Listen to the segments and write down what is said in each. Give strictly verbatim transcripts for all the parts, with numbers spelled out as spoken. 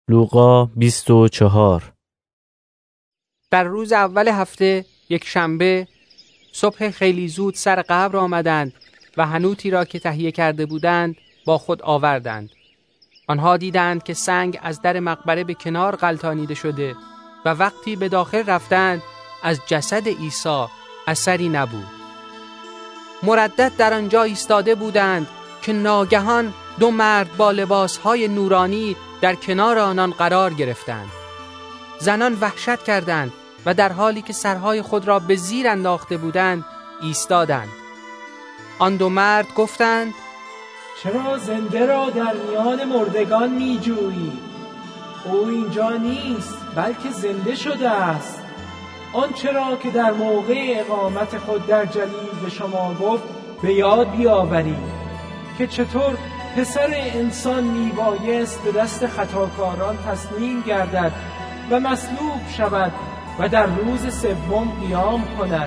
لوقا بیست و چهار. در روز اول هفته، یک شنبه، صبح خیلی زود سر قبر آمدند و حنوطی را که تهیه کرده بودند با خود آوردند. آنها دیدند که سنگ از در مقبره به کنار غلتانیده شده و وقتی به داخل رفتند از جسد عیسی اثری نبود. مردد در آنجا ایستاده بودند که ناگهان دو مرد با لباسهای نورانی در کنار آنان قرار گرفتند. زنان وحشت کردند و در حالی که سرهای خود را به زیر انداخته بودند ایستادند. آن دو مرد گفتند: چرا زنده را در میان مردگان می جویی؟ او اینجا نیست بلکه زنده شده است. آنچه را که در موقع اقامت خود در جلیل به شما گفت به یاد بیاورید که چطور پسر انسان میبایست به دست خطاکاران تسلیم گردد و مصلوب شود و در روز سوم قیام کند.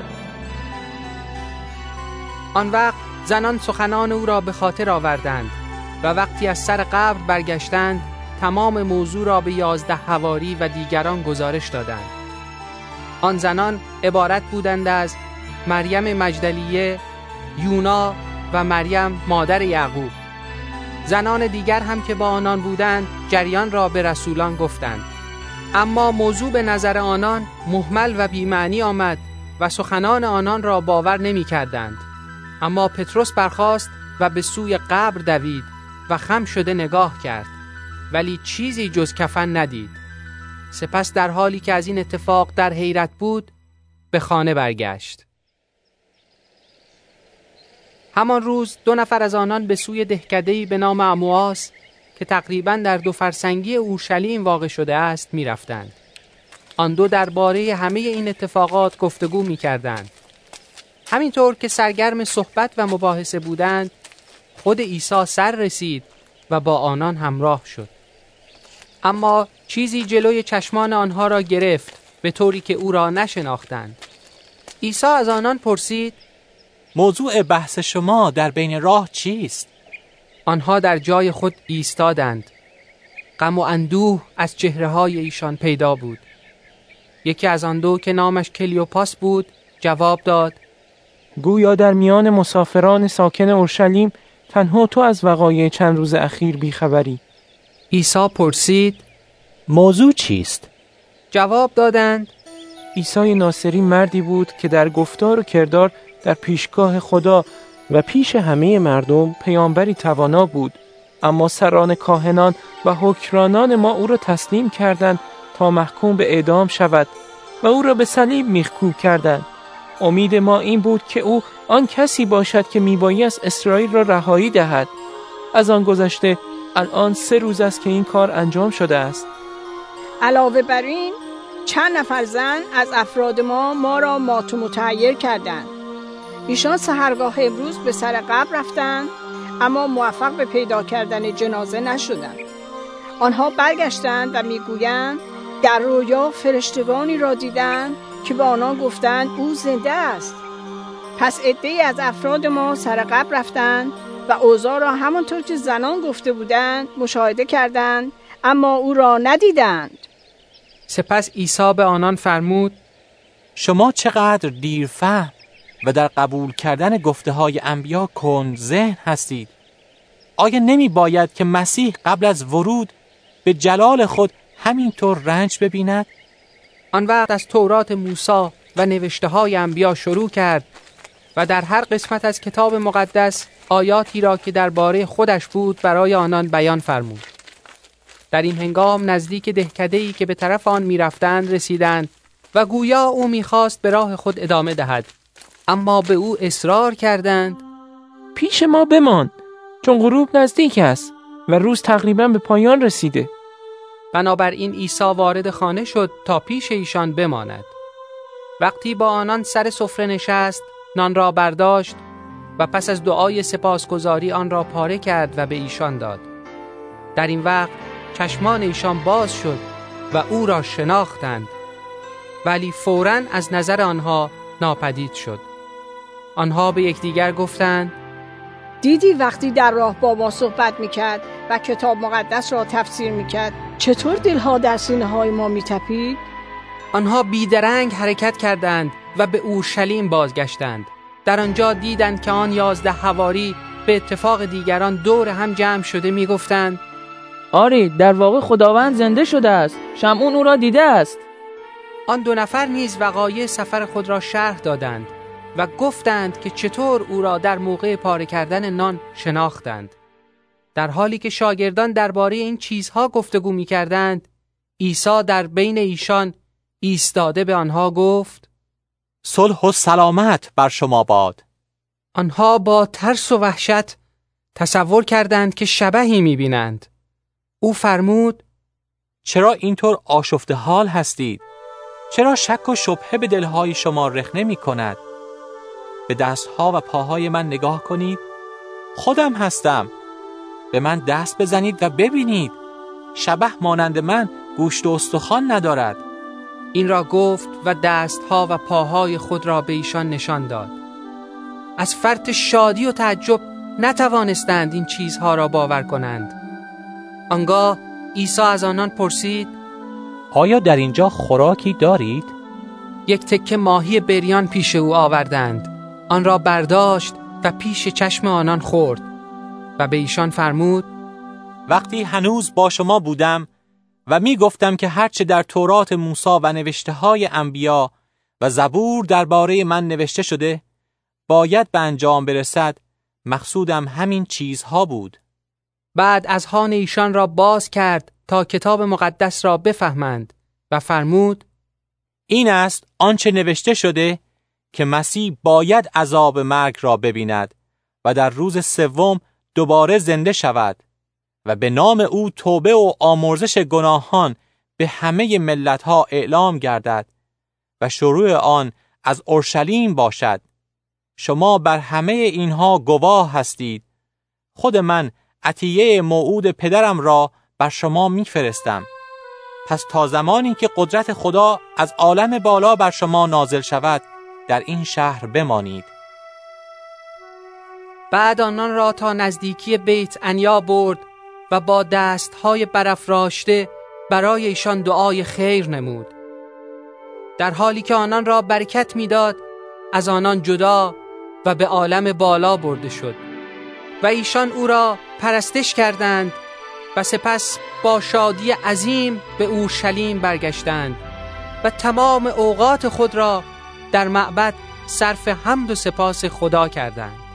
آن وقت زنان سخنان او را به خاطر آوردند و وقتی از سر قبر برگشتند تمام موضوع را به یازده حواری و دیگران گزارش دادند. آن زنان عبارت بودند از مریم مجدلیه، یونا و مریم مادر یعقوب. زنان دیگر هم که با آنان بودند جریان را به رسولان گفتند. اما موضوع به نظر آنان مهمل و بی‌معنی آمد و سخنان آنان را باور نمی کردند. اما پتروس برخاست و به سوی قبر دوید و خم شده نگاه کرد، ولی چیزی جز کفن ندید. سپس در حالی که از این اتفاق در حیرت بود به خانه برگشت. همان روز دو نفر از آنان به سوی دهکده‌ای به نام امواس که تقریباً در دو فرسنگی اورشلیم واقع شده است می رفتند. آن دو درباره همه این اتفاقات گفتگو می کردند. همینطور که سرگرم صحبت و مباحثه بودند خود عیسی سر رسید و با آنان همراه شد. اما چیزی جلوی چشمان آنها را گرفت به طوری که او را نشناختند. عیسی از آنان پرسید: موضوع بحث شما در بین راه چیست؟ آنها در جای خود ایستادند. غم و اندوه از چهره‌های ایشان پیدا بود. یکی از آن دو که نامش کلیوپاس بود جواب داد: گویا در میان مسافران ساکن اورشلیم تنها تو از وقایع چند روز اخیر بیخبری. عیسی پرسید: موضوع چیست؟ جواب دادند: عیسی ناصری مردی بود که در گفتار و کردار در پیشگاه خدا و پیش همه مردم پیامبری توانا بود، اما سران کاهنان و حکرانان ما او را تسلیم کردند تا محکوم به اعدام شود و او را به صلیب میخکوب کردند. امید ما این بود که او آن کسی باشد که میبایست اسرائیل را رهایی دهد. از آن گذشته الان سه روز است که این کار انجام شده است. علاوه بر این چند نفر زن از افراد ما ما را مات و متحیر کردند. ایشان سحرگاه امروز به سر قبر رفتند اما موفق به پیدا کردن جنازه نشدند. آنها برگشتند و میگویند در رویا فرشتگانی را دیدند که به آنان گفتند او زنده است. پس عده‌ای از افراد ما سر قبر رفتند و اوضاع را همانطور که زنان گفته بودند مشاهده کردند اما او را ندیدند. سپس عیسی به آنان فرمود: شما چقدر دیرفهم و در قبول کردن گفته های انبیا کند ذهن هستید. آیا نمی باید که مسیح قبل از ورود به جلال خود همینطور رنج ببیند؟ آن وقت از تورات موسی و نوشته های انبیا شروع کرد و در هر قسمت از کتاب مقدس آیاتی را که درباره خودش بود برای آنان بیان فرمود. در این هنگام نزدیک دهکده‌ای که به طرف آن می رفتند رسیدند و گویا او می خواست به راه خود ادامه دهد، اما به او اصرار کردند: پیش ما بمان، چون غروب نزدیک است و روز تقریبا به پایان رسیده. بنابراین عیسی وارد خانه شد تا پیش ایشان بماند. وقتی با آنان سر سفره نشست نان را برداشت و پس از دعای سپاسگزاری آن را پاره کرد و به ایشان داد. در این وقت چشمان ایشان باز شد و او را شناختند، ولی فوراً از نظر آنها ناپدید شد. آنها به یکدیگر گفتند: دیدی وقتی در راه با ما صحبت میکرد و کتاب مقدس را تفسیر میکرد، چطور دلها در سینه های ما میتپید؟ آنها بیدرنگ حرکت کردند و به اورشلیم بازگشتند. در آنجا دیدند که آن یازده حواری به اتفاق دیگران دور هم جمع شده میگفتند: آری، در واقع خداوند زنده شده است. شمعون او را دیده است. آن دو نفر نیز وقایع سفر خود را شرح دادند و گفتند که چطور او را در موقع پاره کردن نان شناختند. در حالی که شاگردان درباره این چیزها گفتگو می‌کردند، عیسی در بین ایشان ایستاده به آنها گفت: صلح و سلامت بر شما باد. آنها با ترس و وحشت تصور کردند که شبحی می‌بینند. او فرمود: چرا اینطور آشفته حال هستید؟ چرا شک و شبهه به دلهای شما رخنه می کند؟ به دستها و پاهای من نگاه کنید. خودم هستم. به من دست بزنید و ببینید. شبح مانند من گوشت و استخوان ندارد. این را گفت و دستها و پاهای خود را به ایشان نشان داد. از فرط شادی و تعجب نتوانستند این چیزها را باور کنند. آنگاه عیسی از آنان پرسید: آیا در اینجا خوراکی دارید؟ یک تکه ماهی بریان پیش او آوردند. آن را برداشت و پیش چشم آنان خورد و به ایشان فرمود: وقتی هنوز با شما بودم و می گفتم که هرچه در تورات موسی و نوشته های انبیا و زبور درباره من نوشته شده باید به انجام برسد، مقصودم همین چیزها بود. بعد اذهان ایشان را باز کرد تا کتاب مقدس را بفهمند و فرمود: این است آنچه نوشته شده که مسیح باید عذاب مرگ را ببیند و در روز سوم دوباره زنده شود و به نام او توبه و آمرزش گناهان به همه ملت‌ها اعلام گردد و شروع آن از اورشلیم باشد. شما بر همه اینها گواه هستید. خود من عطیه موعود پدرم را بر شما میفرستم. پس تا زمانی که قدرت خدا از عالم بالا بر شما نازل شود در این شهر بمانید. بعد آنان را تا نزدیکی بیت عنیا برد و با دستهای برافراشته برای ایشان دعای خیر نمود. در حالی که آنان را برکت میداد، از آنان جدا و به عالم بالا برده شد و ایشان او را پرستش کردند و سپس با شادی عظیم به اورشلیم برگشتند و تمام اوقات خود را در معبد صرف حمد و سپاس خدا کردند.